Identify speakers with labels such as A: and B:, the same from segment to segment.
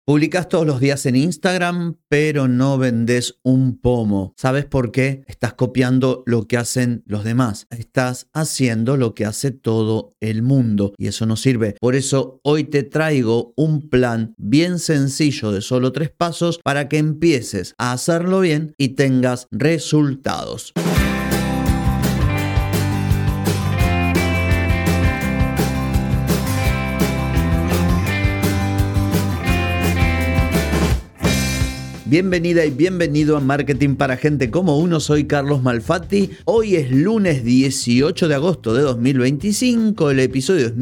A: Publicás todos los días en Instagram, pero no vendés un pomo. ¿Sabes por qué? Estás copiando lo que hacen los demás. Estás haciendo lo que hace todo el mundo y eso no sirve. Por eso hoy te traigo un plan bien sencillo de solo 3 pasos para que empieces a hacerlo bien y tengas resultados. Bienvenida y bienvenido a Marketing para Gente como Uno. Soy Carlos Malfatti. Hoy es lunes 18 de agosto de 2025. El episodio es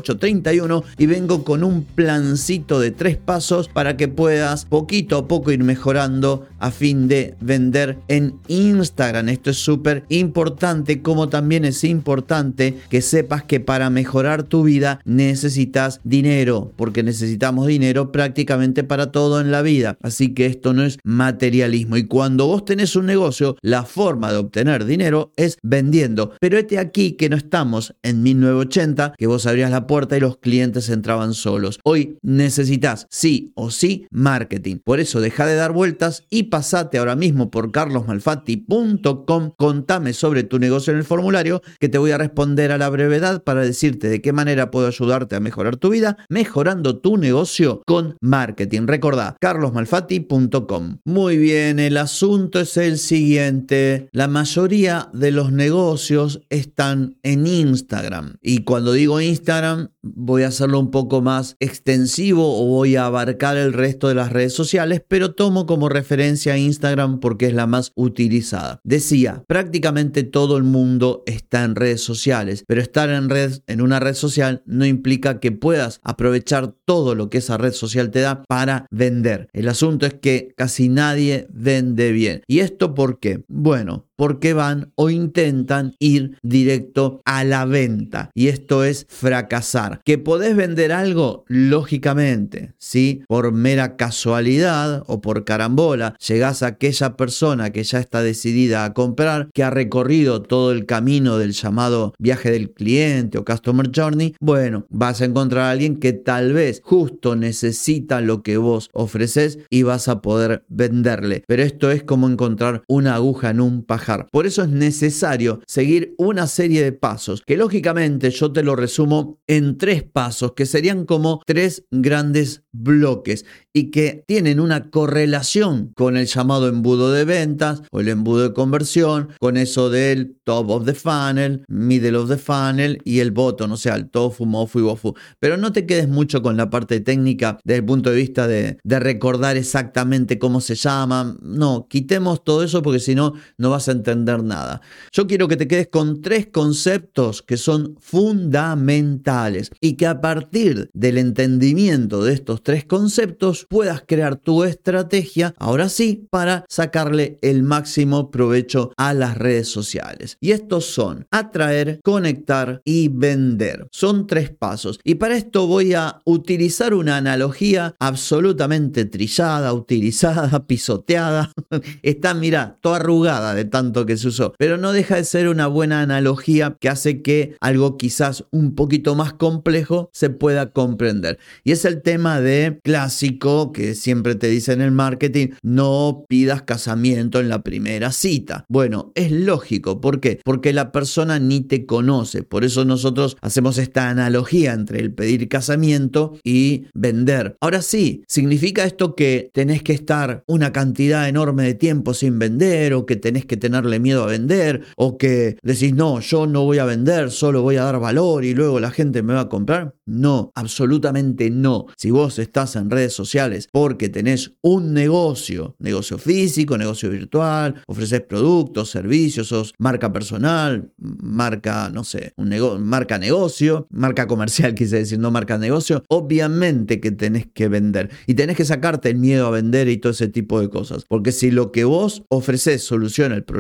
A: 1831 y vengo con un plancito de 3 pasos para que puedas poquito a poco ir mejorando a fin de vender en Instagram. Esto es súper importante, como también es importante que sepas que para mejorar tu vida necesitas dinero, porque necesitamos dinero prácticamente para todo en la vida. Así que esto no es materialismo, y cuando vos tenés un negocio, la forma de obtener dinero es vendiendo. Pero este aquí que no estamos en 1980, que vos abrías la puerta y los clientes entraban solos. Hoy necesitas sí o sí marketing. Por eso deja de dar vueltas y pasate ahora mismo por carlosmalfatti.com. Contame sobre tu negocio en el formulario, que te voy a responder a la brevedad para decirte de qué manera puedo ayudarte a mejorar tu vida mejorando tu negocio con marketing. Recordá, carlosmalfatti.com. Muy bien, el asunto es el siguiente. La mayoría de los negocios están en Instagram. Y cuando digo Instagram, voy a hacerlo un poco más extensivo o voy a abarcar el resto de las redes sociales, pero tomo como referencia a Instagram porque es la más utilizada. Decía, prácticamente todo el mundo está en redes sociales, pero estar en una red social no implica que puedas aprovechar todo lo que esa red social te da para vender. El asunto es que casi nadie vende bien. ¿Y esto por qué? Bueno, porque van o intentan ir directo a la venta. Y esto es fracasar. ¿Que podés vender algo? Lógicamente, ¿sí? Por mera casualidad o por carambola, llegás a aquella persona que ya está decidida a comprar, que ha recorrido todo el camino del llamado viaje del cliente o Customer Journey. Bueno, vas a encontrar a alguien que tal vez justo necesita lo que vos ofreces y vas a poder venderle. Pero esto es como encontrar una aguja en un pajar. Por eso es necesario seguir una serie de pasos que lógicamente yo te lo resumo en 3 pasos que serían como 3 grandes bloques y que tienen una correlación con el llamado embudo de ventas o el embudo de conversión, con eso del top of the funnel, middle of the funnel y el bottom, o sea, el tofu, mofu y bofu. Pero no te quedes mucho con la parte técnica desde el punto de vista de recordar exactamente cómo se llama. No, quitemos todo eso porque si no, no vas a entender nada. Yo quiero que te quedes con 3 conceptos que son fundamentales y que a partir del entendimiento de estos 3 conceptos puedas crear tu estrategia, ahora sí, para sacarle el máximo provecho a las redes sociales. Y estos son atraer, conectar y vender. Son 3 pasos. Y para esto voy a utilizar una analogía absolutamente trillada, utilizada, pisoteada. Está, mira, toda arrugada de tanto que se usó. Pero no deja de ser una buena analogía que hace que algo quizás un poquito más complejo se pueda comprender. Y es el tema de clásico que siempre te dicen en el marketing: no pidas casamiento en la primera cita. Bueno, es lógico. ¿Por qué? Porque la persona ni te conoce. Por eso nosotros hacemos esta analogía entre el pedir casamiento y vender. Ahora sí, ¿significa esto que tenés que estar una cantidad enorme de tiempo sin vender, o que tenés que tenerle miedo a vender, o que decís no, yo no voy a vender, solo voy a dar valor y luego la gente me va a comprar? No, absolutamente no. Si vos estás en redes sociales porque tenés un negocio físico, negocio virtual, ofreces productos, servicios, sos marca personal, marca, no sé, marca negocio, marca comercial quise decir, no marca negocio, obviamente que tenés que vender y tenés que sacarte el miedo a vender y todo ese tipo de cosas, porque si lo que vos ofreces soluciona el problema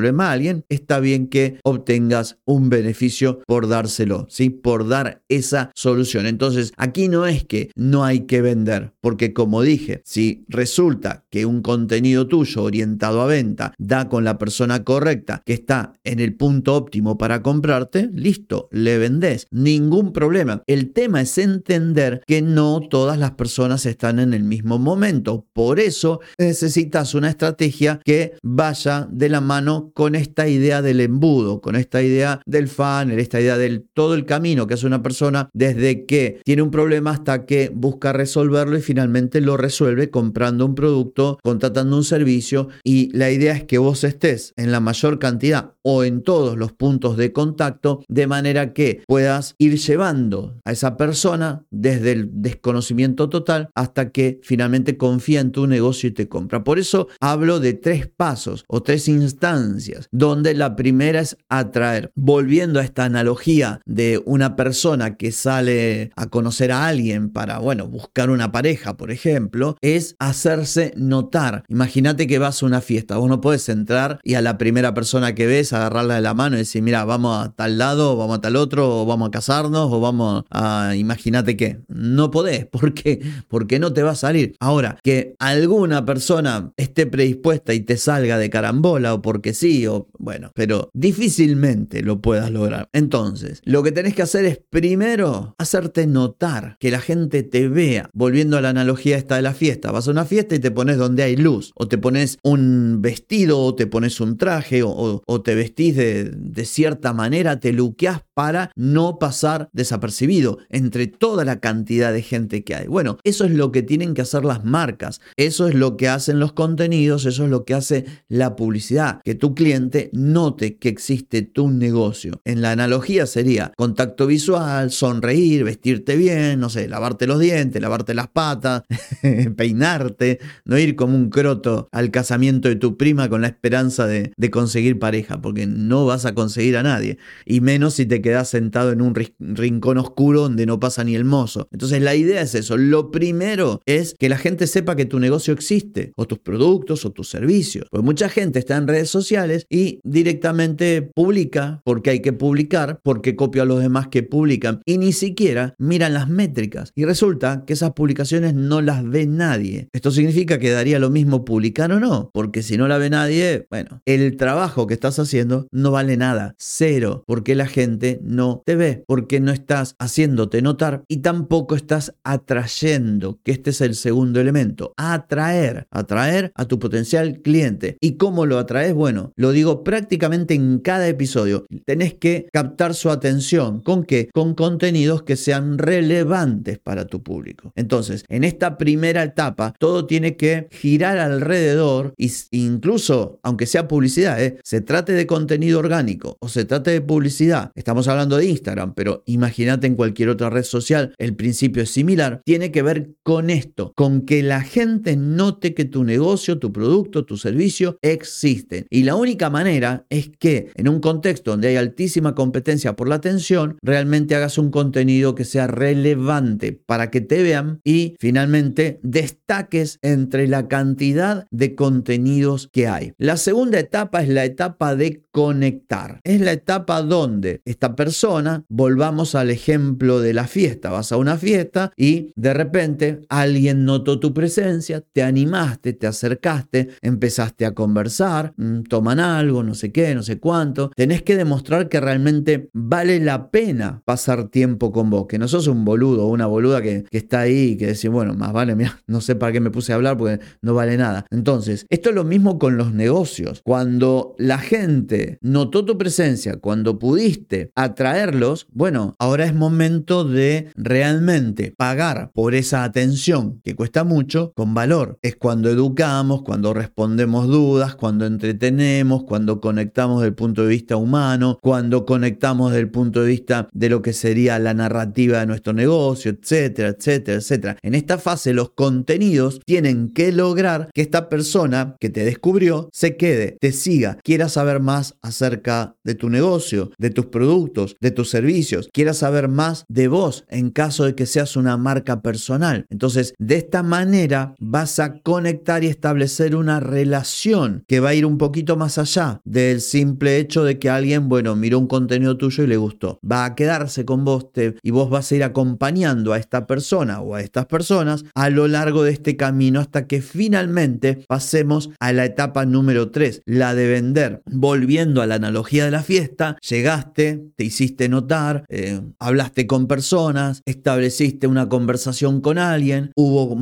A: problema a alguien, está bien que obtengas un beneficio por dárselo, ¿sí? Por dar esa solución. Entonces, aquí no es que no hay que vender, porque como dije, si resulta que un contenido tuyo orientado a venta da con la persona correcta que está en el punto óptimo para comprarte, listo, le vendés, ningún problema. El tema es entender que no todas las personas están en el mismo momento, por eso necesitas una estrategia que vaya de la mano con esta idea del embudo, con esta idea del funnel, esta idea del todo el camino que hace una persona desde que tiene un problema hasta que busca resolverlo y finalmente lo resuelve comprando un producto, contratando un servicio, y la idea es que vos estés en la mayor cantidad o en todos los puntos de contacto de manera que puedas ir llevando a esa persona desde el desconocimiento total hasta que finalmente confía en tu negocio y te compra. Por eso hablo de 3 pasos o 3 instancias, donde la primera es atraer. Volviendo a esta analogía de una persona que sale a conocer a alguien para, buscar una pareja, por ejemplo, es hacerse notar. Imagínate que vas a una fiesta, vos no podés entrar y a la primera persona que ves agarrarla de la mano y decir, mira, vamos a tal lado, o vamos a tal otro, o vamos a casarnos, o vamos a... Imagínate que no podés, porque no te va a salir. Ahora, que alguna persona esté predispuesta y te salga de carambola o porque sí, pero difícilmente lo puedas lograr. Entonces, lo que tenés que hacer es primero hacerte notar, que la gente te vea. Volviendo a la analogía esta de la fiesta, vas a una fiesta y te pones donde hay luz, o te pones un vestido, o te pones un traje, o te vestís de cierta manera, te luqueás para no pasar desapercibido entre toda la cantidad de gente que hay. Bueno, eso es lo que tienen que hacer las marcas, eso es lo que hacen los contenidos, eso es lo que hace la publicidad, que tu cliente note que existe tu negocio. En la analogía sería contacto visual, sonreír, vestirte bien, no sé, lavarte los dientes, lavarte las patas, peinarte, no ir como un croto al casamiento de tu prima con la esperanza de conseguir pareja, porque no vas a conseguir a nadie, y menos si te quedás sentado en un rincón oscuro donde no pasa ni el mozo. Entonces la idea es eso. Lo primero es que la gente sepa que tu negocio existe, o tus productos o tus servicios, pues mucha gente está en redes sociales y directamente publica porque hay que publicar, porque copia a los demás que publican y ni siquiera miran las métricas, y resulta que esas publicaciones no las ve nadie. Esto significa que daría lo mismo publicar o no, porque si no la ve nadie, el trabajo que estás haciendo no vale nada, cero, porque la gente no te ve, porque no estás haciéndote notar y tampoco estás atrayendo, que este es el segundo elemento, atraer a tu potencial cliente. ¿Y cómo lo atraes? Lo digo prácticamente en cada episodio. Tenés que captar su atención. ¿Con qué? Con contenidos que sean relevantes para tu público. Entonces, en esta primera etapa, todo tiene que girar alrededor, y incluso, aunque sea publicidad, se trate de contenido orgánico o se trate de publicidad, estamos hablando de Instagram, pero imagínate en cualquier otra red social, el principio es similar, tiene que ver con esto, con que la gente note que tu negocio, tu producto, tu servicio existen. Y la única manera es que en un contexto donde hay altísima competencia por la atención, realmente hagas un contenido que sea relevante para que te vean y finalmente destaques entre la cantidad de contenidos que hay. La segunda etapa es la etapa de conectar. Es la etapa donde esta persona, volvamos al ejemplo de la fiesta, vas a una fiesta y de repente alguien notó tu presencia, te animaste, te acercaste, empezaste a conversar, toman algo, no sé qué, no sé cuánto. Tenés que demostrar que realmente vale la pena pasar tiempo con vos, que no sos un boludo o una boluda que está ahí y que decís, más vale, mira, no sé para qué me puse a hablar porque no vale nada. Entonces, esto es lo mismo con los negocios. Cuando la gente notó tu presencia, cuando pudiste atraerlos, ahora es momento de realmente pagar por esa atención que cuesta mucho con valor. Es cuando educamos, cuando respondemos dudas, cuando entretenemos, cuando conectamos desde el punto de vista humano, cuando conectamos desde el punto de vista de lo que sería la narrativa de nuestro negocio, etcétera, etcétera, etcétera. En esta fase los contenidos tienen que lograr que esta persona que te descubrió se quede, te siga, quiera saber más acerca de tu negocio, de tus productos, productos, de tus servicios, quiera saber más de vos en caso de que seas una marca personal. Entonces, de esta manera vas a conectar y establecer una relación que va a ir un poquito más allá del simple hecho de que alguien, miró un contenido tuyo y le gustó. Va a quedarse con vos y vos vas a ir acompañando a esta persona o a estas personas a lo largo de este camino hasta que finalmente pasemos a la etapa número 3, la de vender. Volviendo a la analogía de la fiesta, llegaste, te hiciste notar, hablaste con personas, estableciste una conversación con alguien, hubo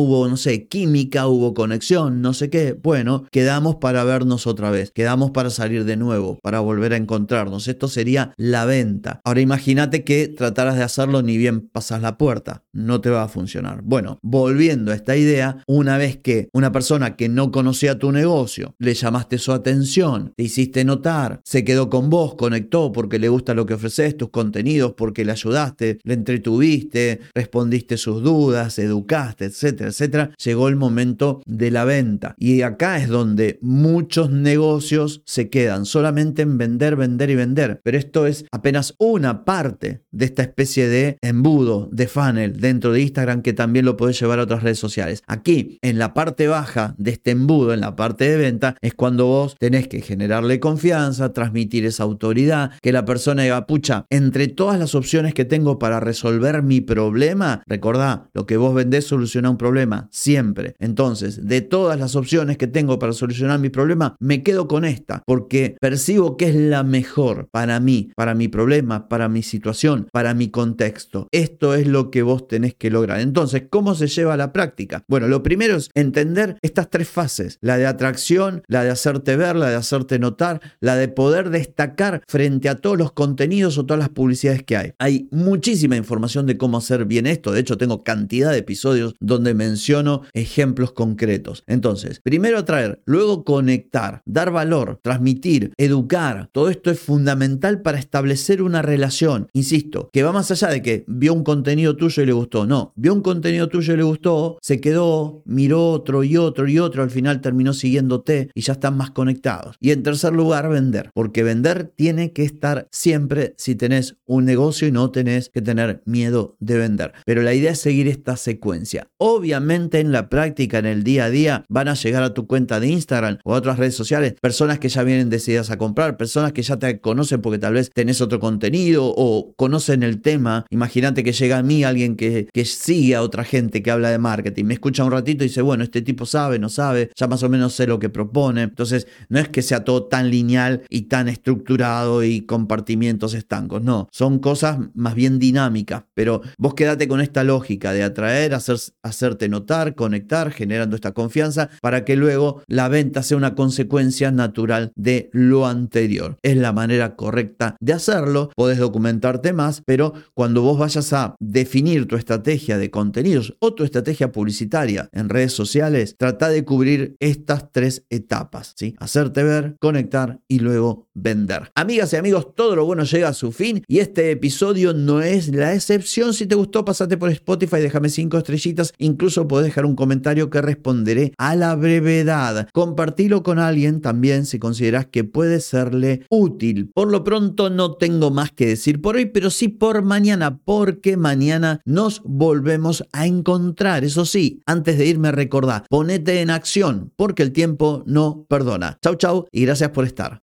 A: química, hubo conexión, no sé qué. Bueno, quedamos para vernos otra vez, quedamos para salir de nuevo, para volver a encontrarnos. Esto sería la venta. Ahora imagínate que trataras de hacerlo ni bien pasas la puerta, no te va a funcionar. Bueno, volviendo a esta idea, una vez que una persona que no conocía tu negocio, le llamaste su atención, te hiciste notar, se quedó con vos, conectó porque le gusta lo que ofreces, tus contenidos, porque le ayudaste, le entretuviste, respondiste sus dudas, educaste, etcétera, etcétera, llegó el momento de la venta. Y acá es donde muchos negocios se quedan solamente en vender, vender y vender. Pero esto es apenas una parte de esta especie de embudo, de funnel dentro de Instagram, que también lo podés llevar a otras redes sociales. Aquí, en la parte baja de este embudo, en la parte de venta, es cuando vos tenés que generarle confianza, transmitir esa autoridad, que la persona diga, pucha, entre todas las opciones que tengo para resolver mi problema, recordá, lo que vos vendés soluciona un problema, siempre. Entonces, de todas las opciones que tengo para solucionar mi problema, me quedo con esta, porque percibo que es la mejor para mí, para mi problema, para mi situación, para mi contexto. Esto es lo que vos tenés que lograr. Entonces, ¿cómo se lleva a la práctica? Bueno, lo primero es entender estas 3 fases, la de atracción, la de hacerte ver, la de hacerte notar, la de poder destacar frente a todos los contenidos o todas las publicidades que hay. Hay muchísima información de cómo hacer bien esto. De hecho, tengo cantidad de episodios donde menciono ejemplos concretos. Entonces, primero atraer, luego conectar, dar valor, transmitir, educar. Todo esto es fundamental para establecer una relación. Insisto, que va más allá de que vio un contenido tuyo y le gustó. No, vio un contenido tuyo y le gustó, se quedó, miró otro y otro y otro, al final terminó siguiéndote y ya están más conectados. Y en tercer lugar, vender. Porque vender tiene que estar siempre si tenés un negocio y no tenés que tener miedo de vender. Pero la idea es seguir esta secuencia. Obviamente en la práctica, en el día a día, van a llegar a tu cuenta de Instagram o a otras redes sociales personas que ya vienen decididas a comprar, personas que ya te conocen porque tal vez tenés otro contenido o conocen el tema. Imagínate que llega a mí alguien que sigue a otra gente que habla de marketing, me escucha un ratito y dice, bueno, este tipo sabe, no sabe, ya más o menos sé lo que propone. Entonces, no es que sea todo tan lineal y tan estructurado y compartimientos estancos, no, son cosas más bien dinámicas, pero vos quedate con esta lógica de atraer, hacerte notar, conectar, generando esta confianza para que luego la venta sea una consecuencia natural de lo anterior. Es la manera correcta de hacerlo, podés documentarte más, pero cuando vos vayas a definir tu estrategia de contenidos o tu estrategia publicitaria en redes sociales, trata de cubrir estas 3 etapas, ¿sí? Hacerte ver, conectar y luego vender. Amigas y amigos, todo lo bueno llega a su fin y este episodio no es la excepción. Si te gustó, pasate por Spotify, déjame 5 estrellitas, incluso podés dejar un comentario que responderé a la brevedad. Compartilo con alguien también si considerás que puede serle útil. Por lo pronto no tengo más que decir por hoy, pero sí por mañana, porque mañana nos volvemos a encontrar. Eso sí, antes de irme recordá, ponete en acción, porque el tiempo no perdona. Chau, chau y gracias por estar.